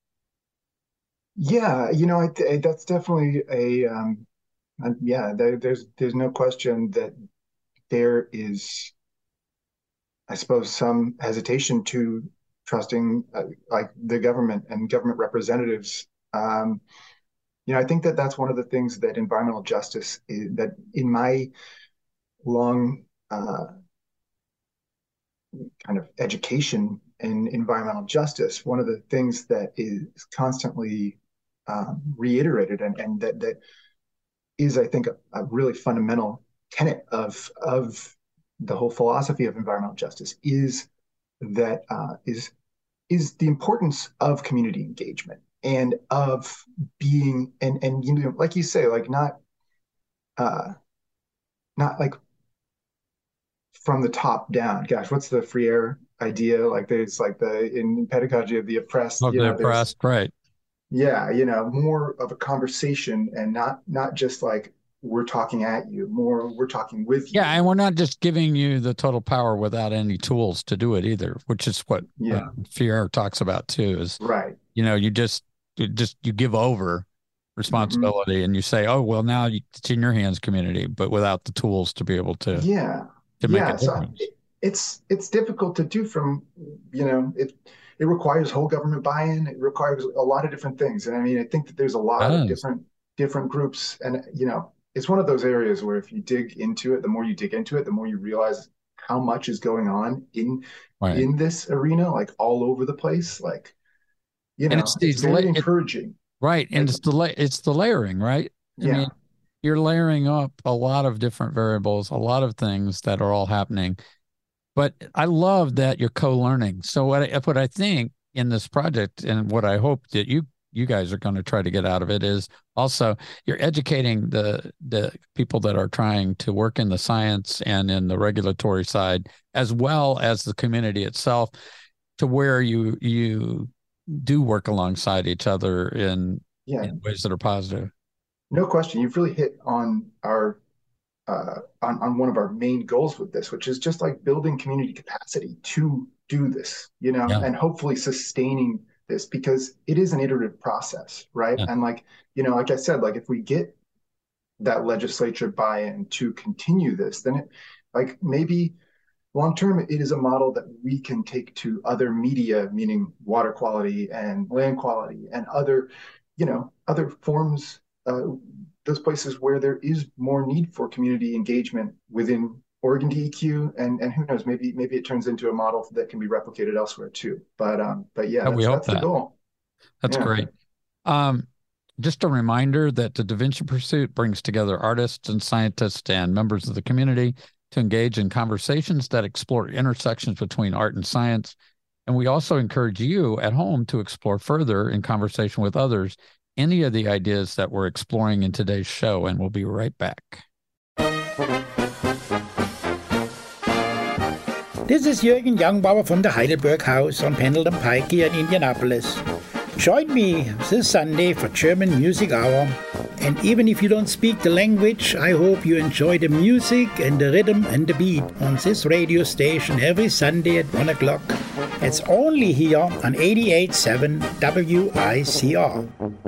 Yeah, you know, I th that's definitely a um, uh, yeah. There, there's there's no question that there is, I suppose, some hesitation to trusting uh, like the government and government representatives. Um, you know, I think that that's one of the things that environmental justice is, that in my long uh, kind of education in environmental justice, one of the things that is constantly um, reiterated and, and that that is, I think, a, a really fundamental tenet of of the whole philosophy of environmental justice is that uh, is is the importance of community engagement and of being and and you know, like you say, like not uh, not like from the top down. Gosh, what's the Freire idea? Like there's like the in pedagogy of the oppressed, Of you the know, there's oppressed, right? yeah, you know, more of a conversation and not not just like we're talking at you, more we're talking with Yeah, you. and we're not just giving you the total power without any tools to do it either, which is what uh, Yeah, Freire talks about too. Is, right. you know, you just you just you give over hmm responsibility and you say, oh well, now you, it's in your hands, community, but without the tools to be able to Yeah, to make a yeah. So difference. it, it's it's difficult to do from, you know, it it requires whole government buy-in. It requires a lot of different things. And I mean, I think that there's a It lot of does. different different groups. And, you know, it's one of those areas where if you dig into it, the more you dig into it, the more you realize how much is going on in Right. in this arena, like all over the place. Like, you And it's know, it's these la- very it, encouraging. right, and Like, it's the la- it's the layering, right? I mean, yeah. you're layering up a lot of different variables, a lot of things that are all happening. But I love that you're co-learning. So what I, what I think in this project, and what I hope that you you guys are going to try to get out of it, is also you're educating the the people that are trying to work in the science and in the regulatory side, as well as the community itself, to where you you do work alongside each other in Yeah, in ways that are positive. no question. You've really hit on our uh, on, on one of our main goals with this, which is just like building community capacity to do this, you know, Yeah. and hopefully sustaining this because it is an iterative process, right? Yeah. And like, you know, like I said, like if we get that legislature buy-in to continue this, then it like maybe long term it is a model that we can take to other media, meaning water quality and land quality and other, you know, other forms uh, those places where there is more need for community engagement within Oregon D E Q, and and who knows, maybe maybe it turns into a model that can be replicated elsewhere too. But um, but yeah, Oh, we that's hope that's the that. goal. That's Yeah. great. Um, just a reminder that the Da Vinci Pursuit brings together artists and scientists and members of the community to engage in conversations that explore intersections between art and science. And we also encourage you at home to explore further in conversation with others any of the ideas that we're exploring in today's show. And we'll be right back. This is Jürgen Youngbauer from the Heidelberg House on Pendleton Pike here in Indianapolis. Join me this Sunday for German Music Hour. And even if you don't speak the language, I hope you enjoy the music and the rhythm and the beat on this radio station every Sunday at one o'clock. It's only here on eighty-eight point seven W I C R.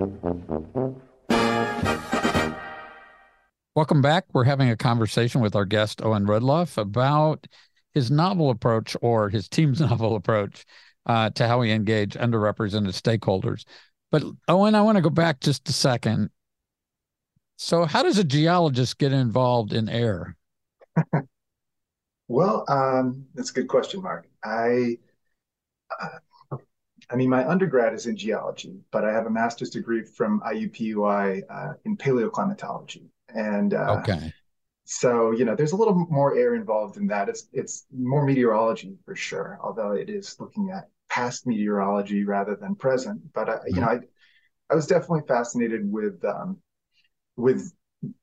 Welcome back. We're having a conversation with our guest, Owen Rudloff, about his novel approach, or his team's novel approach, uh, to how we engage underrepresented stakeholders. But Owen, I want to go back just a second. So how does a geologist get involved in air? Well, um, that's a good question, Mark. I, uh, I mean, my undergrad is in geology, but I have a master's degree from I U P U I uh, in paleoclimatology. And uh, Okay. so, you know, there's a little more air involved in that. It's it's more meteorology for sure, although it is looking at past meteorology rather than present. But, I, you know, I, I was definitely fascinated with um, with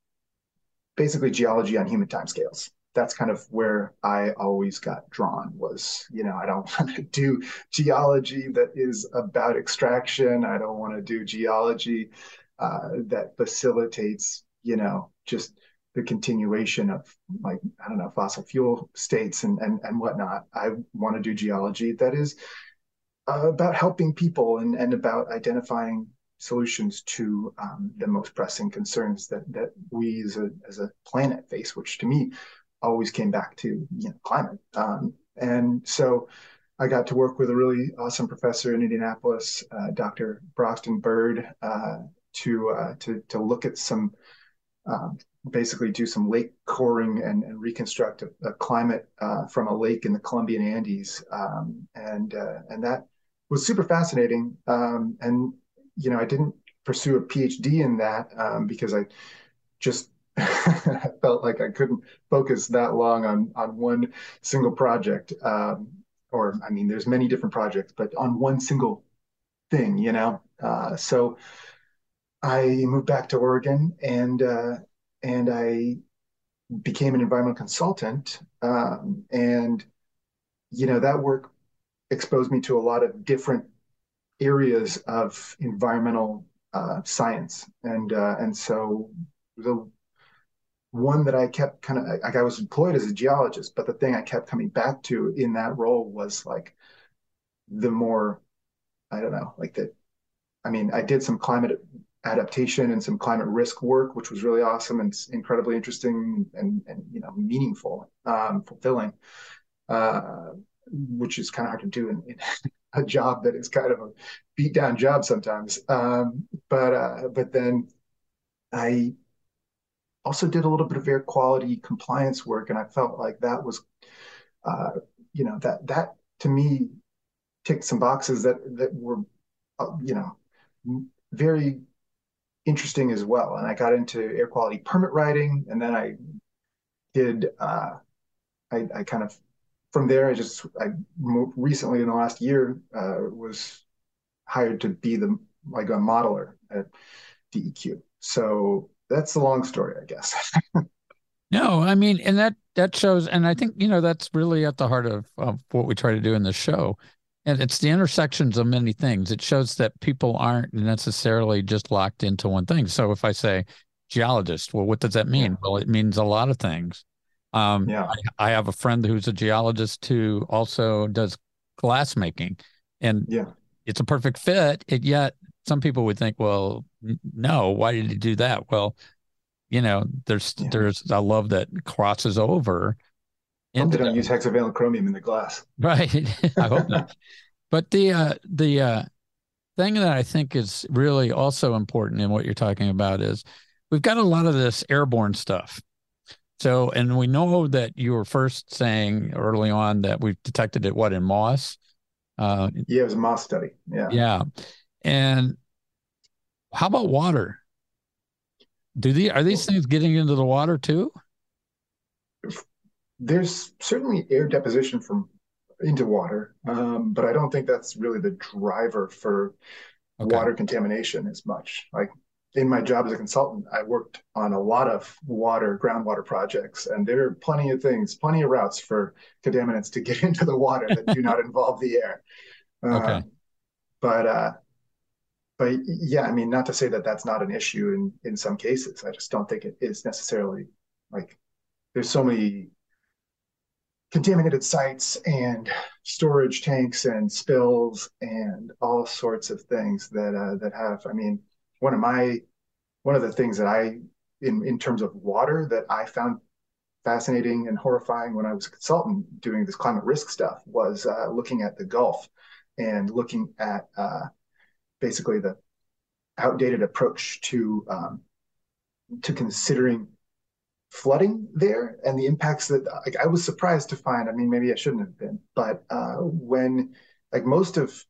basically geology on human timescales. That's kind of where I always got drawn was, you know, I don't want to do geology that is about extraction. I don't want to do geology uh, that facilitates, you know, just the continuation of, like, I don't know, fossil fuel states and, and, and whatnot. I want to do geology that is uh, about helping people and, and about identifying solutions to um, the most pressing concerns that that we as a as a planet face, which to me always came back to, you know, climate. Um, and so I got to work with a really awesome professor in Indianapolis, uh, Doctor Broxton Bird, uh, to uh, to to look at some um, basically do some lake coring and, and reconstruct a, a climate uh, from a lake in the Colombian Andes, um, and uh, and that was super fascinating. Um, and you know, I didn't pursue a PhD in that um, because I just felt like I couldn't focus that long on on one single project. Um, or, I mean, there's many different projects, but on one single thing, you know. Uh, so I moved back to Oregon, and uh, and I became an environmental consultant. Um, and you know, that work exposed me to a lot of different areas of environmental uh, science, and uh, and so the one that I kept kind of like, I was employed as a geologist, but the thing I kept coming back to in that role was like the more, I don't know, like the, I mean, I did some climate adaptation and some climate risk work, which was really awesome and incredibly interesting and and you know, meaningful, um, fulfilling, uh, which is kind of hard to do in, in a job that is kind of a beat down job sometimes. Um, but uh, but then I also did a little bit of air quality compliance work, and I felt like that was, uh, you know, that that to me ticked some boxes that that were, uh, you know, very interesting as well. And I got into air quality permit writing, and then I did, uh, I, I kind of, from there, I just, I recently in the last year uh, was hired to be the, like a modeler at D E Q. So that's the long story, I guess. No, I mean, and that, that shows, and I think, you know, that's really at the heart of, of what we try to do in the show. And it's the intersections of many things. It shows that people aren't necessarily just locked into one thing. So if I say geologist, well, what does that mean? Yeah. Well, it means a lot of things. Um, yeah. I, I have a friend who's a geologist who also does glass making, and yeah. it's a perfect fit. It, yet some people would think, well, no, why did he do that? Well, you know, there's yeah. there's a love that crosses over. Hope they don't use hexavalent chromium in the glass. Right. I hope not. But the uh, the uh, thing that I think is really also important in what you're talking about is we've got a lot of this airborne stuff. So, and we know that you were first saying early on that we've detected it, what, in moss? Uh, yeah, it was a moss study. Yeah. Yeah. And how about water? Do the, are these things getting into the water too? There's certainly air deposition from into water, um, but I don't think that's really the driver for okay. water contamination as much. Like in my job as a consultant, I worked on a lot of water, groundwater projects, and there are plenty of things, plenty of routes for contaminants to get into the water that do not involve the air. Okay. Um, but, uh, but yeah, I mean, not to say that that's not an issue in, in some cases. I just don't think it is necessarily like there's so many contaminated sites and storage tanks and spills and all sorts of things that uh, that have. I mean, one of my one of the things that I in in terms of water that I found fascinating and horrifying when I was a consultant doing this climate risk stuff was uh, looking at the Gulf and looking at uh, basically the outdated approach to um, to considering flooding there and the impacts that like I was surprised to find. I mean, maybe I shouldn't have been, but uh, when like most of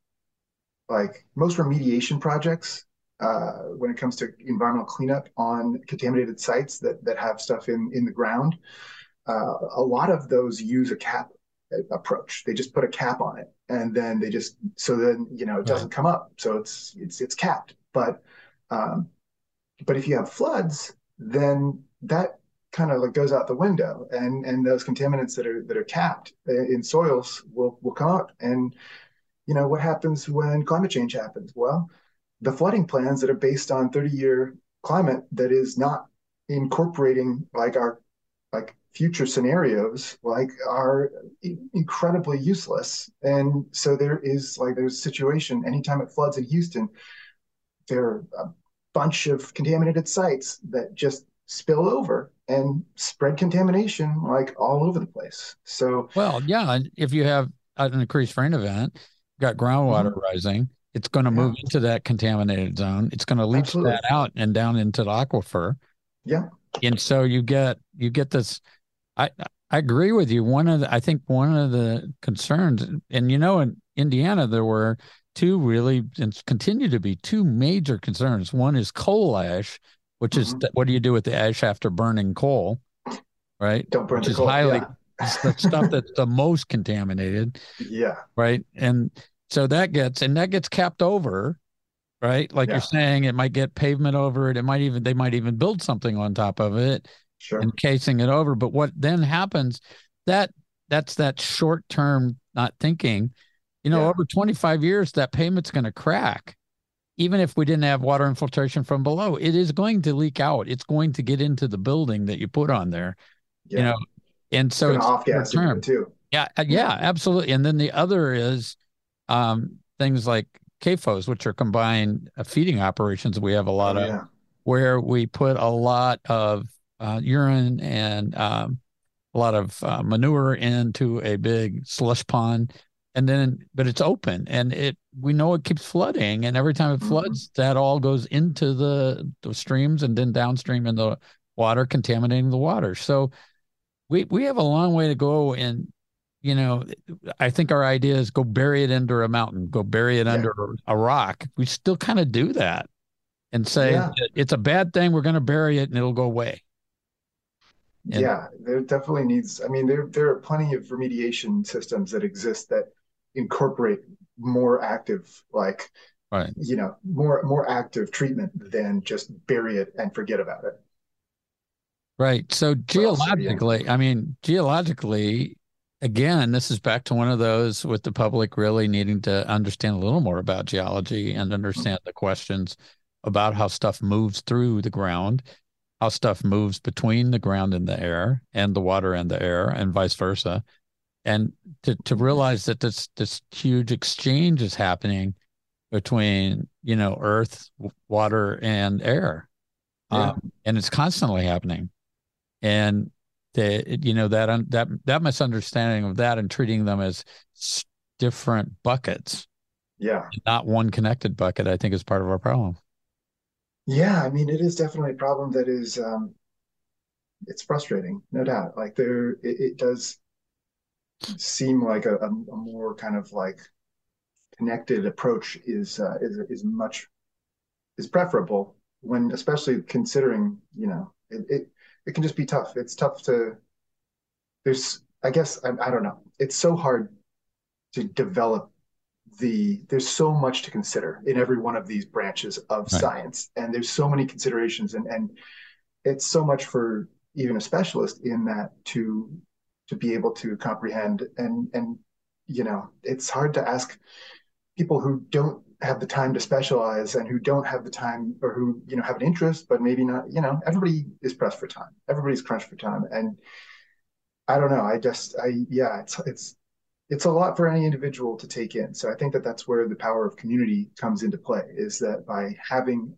like most remediation projects, uh, when it comes to environmental cleanup on contaminated sites that that have stuff in in the ground, uh, a lot of those use a cap approach. They just put a cap on it, and then they just so then you know it doesn't right. come up, so it's it's it's capped. But um, but if you have floods, then that kind of like goes out the window, and and those contaminants that are that are capped in soils will will come up. And you know what happens when climate change happens? Well, the flooding plans that are based on thirty year climate that is not incorporating like our like future scenarios like are incredibly useless. And so there is like there's a situation anytime it floods in Houston, there are a bunch of contaminated sites that just spill over and spread contamination like all over the place. So, well, yeah, if you have an increased rain event, you've got groundwater mm-hmm. rising, it's going to yeah. move into that contaminated zone. It's going to leach Absolutely. that out and down into the aquifer. Yeah. And so you get, you get this, I, I agree with you. One of the, I think one of the concerns, and you know, in Indiana, there were two really, and continue to be two major concerns. One is coal ash, which is mm-hmm. what do you do with the ash after burning coal, right? Don't burn which the is coal. highly Yeah. the stuff that's the most contaminated. Yeah. Right. And so that gets and that gets capped over, right? Like yeah. you're saying, it might get pavement over it. It might even they might even build something on top of it, sure. encasing it over. But what then happens? That that's that short term not thinking. You know, yeah. over twenty-five years, that pavement's going to crack. Even if we didn't have water infiltration from below, it is going to leak out. It's going to get into the building that you put on there, yeah. you know, and so it's, it's off gas term too. Yeah, yeah, absolutely. And then the other is um, things like C A F Os, which are combined feeding operations. We have a lot oh, of yeah. where we put a lot of uh, urine and um, a lot of uh, manure into a big slush pond. And then, but it's open and it, we know it keeps flooding. And every time it floods, mm-hmm. that all goes into the, the streams and then downstream in the water, contaminating the water. So we, we have a long way to go. And, you know, I think our idea is go bury it under a mountain, go bury it yeah. under a rock. We still kind of do that and say yeah. it's a bad thing. We're going to bury it and it'll go away. And, yeah, there definitely needs, I mean, there, there are plenty of remediation systems that exist that incorporate more active, like, right. you know, more, more active treatment than just bury it and forget about it. Right. So geologically, I mean, geologically, again, this is back to one of those with the public really needing to understand a little more about geology and understand the questions about how stuff moves through the ground, how stuff moves between the ground and the air and the water and the air and vice versa. And to, to realize that this, this huge exchange is happening between, you know, earth, water, and air. Yeah. Um, and it's constantly happening. And the, you know, that, that, that misunderstanding of that and treating them as different buckets. Yeah. Not one connected bucket, I think is part of our problem. Yeah, I mean, it is definitely a problem that is, um, it's frustrating, no doubt. Like there, it, it does seem like a, a, a more kind of like connected approach is uh, is is much is preferable when, especially considering, you know, it, it it can just be tough. It's tough to there's I guess I, I don't know. It's so hard to develop the there's so much to consider in every one of these branches of Right. science, and there's so many considerations, and and it's so much for even a specialist in that to to be able to comprehend, and and you know it's hard to ask people who don't have the time to specialize and who don't have the time, or who you know have an interest but maybe not, you know everybody is pressed for time, everybody's crunched for time, and I don't know, I just I yeah it's it's it's a lot for any individual to take in. So I think that that's where the power of community comes into play, is that by having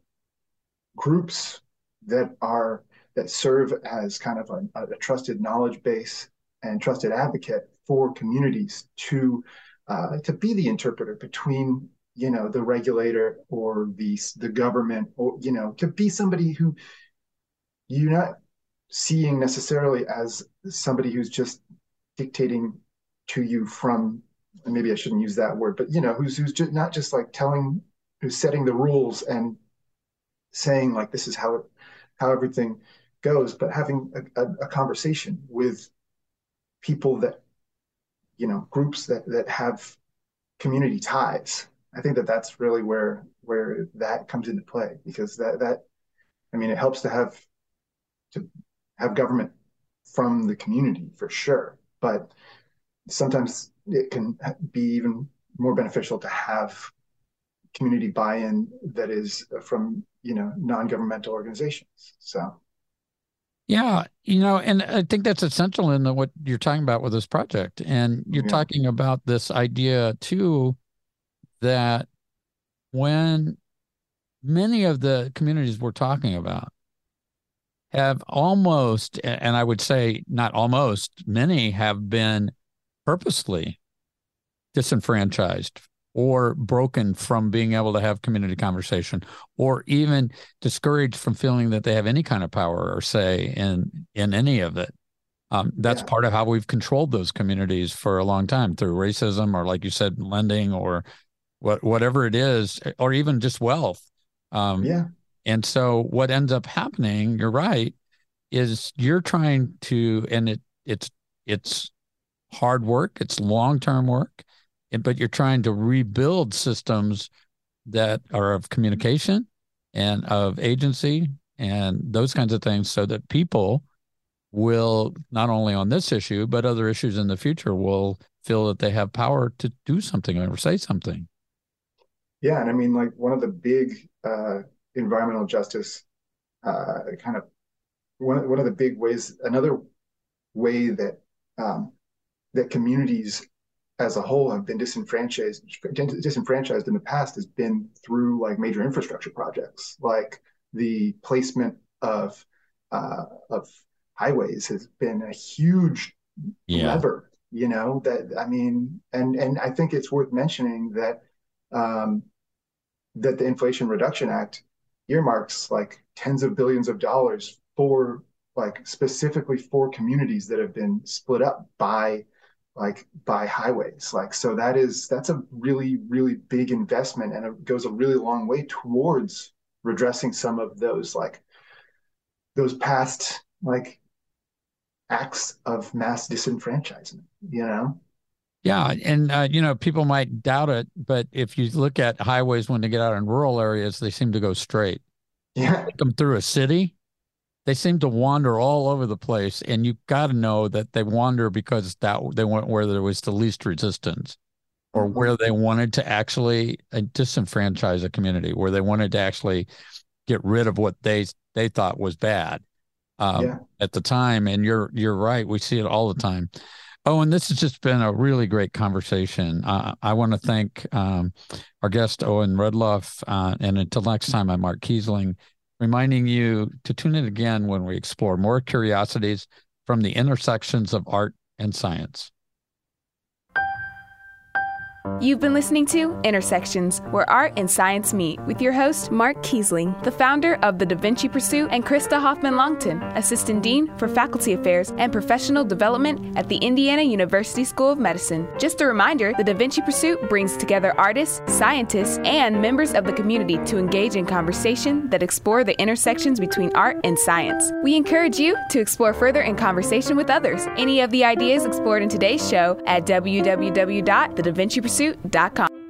groups that are that serve as kind of a, a trusted knowledge base and trusted advocate for communities to uh, to be the interpreter between, you know the regulator or the the government, or you know to be somebody who you're not seeing necessarily as somebody who's just dictating to you from, maybe I shouldn't use that word, but you know who's who's just not just like telling, who's setting the rules and saying like this is how it, how everything goes, but having a, a, a conversation with people that, you know groups that that have community ties. I think that that's really where where that comes into play, because that that I mean it helps to have to have government from the community for sure, but sometimes it can be even more beneficial to have community buy-in that is from, you know non-governmental organizations. So Yeah, you know, and I think that's essential in the, what you're talking about with this project. And you're yeah, talking about this idea too, that when many of the communities we're talking about have almost, and I would say not almost, many have been purposely disenfranchised or broken from being able to have community conversation, or even discouraged from feeling that they have any kind of power or say in in any of it. Um, that's yeah, part of how we've controlled those communities for a long time, through racism, or like you said, lending, or what whatever it is, or even just wealth. Um, yeah, and so what ends up happening, you're right, is you're trying to, and it it's it's hard work, it's long-term work, but you're trying to rebuild systems that are of communication and of agency and those kinds of things, so that people will, not only on this issue, but other issues in the future, will feel that they have power to do something or say something. yeah. And I mean, like one of the big uh, environmental justice uh, kind of one one of the big ways, another way that um, that communities as a whole have been disenfranchised disenfranchised in the past has been through like major infrastructure projects, like the placement of uh, of highways has been a huge Yeah. lever. You know that I mean, and and I think it's worth mentioning that um, that the Inflation Reduction Act earmarks like tens of billions of dollars for like specifically for communities that have been split up by like by highways. Like so that is that's a really really big investment, and it goes a really long way towards redressing some of those like those past like acts of mass disenfranchisement, you know? Yeah. And, uh, you know, people might doubt it, but if you look at highways when they get out in rural areas, they seem to go straight. Yeah. Take them through a city, they seem to wander all over the place. And you got to know that they wander because that they went where there was the least resistance, or Mm-hmm. where they wanted to actually uh, disenfranchise a community, where they wanted to actually get rid of what they they thought was bad um, Yeah. at the time. And you're you're right. We see it all the time. Oh, and this has just been a really great conversation. Uh, I want to thank um, our guest, Owen Redloff. Uh, and until next time, I'm Mark Kiesling, reminding you to tune in again when we explore more curiosities from the intersections of art and science. You've been listening to Intersections, where art and science meet, with your host, Mark Kiesling, the founder of the Da Vinci Pursuit, and Krista Hoffman-Longton, Assistant Dean for Faculty Affairs and Professional Development at the Indiana University School of Medicine. Just a reminder, the Da Vinci Pursuit brings together artists, scientists, and members of the community to engage in conversation that explore the intersections between art and science. We encourage you to explore further in conversation with others. Any of the ideas explored in today's show at w w w dot the da vinci pursuit dot com.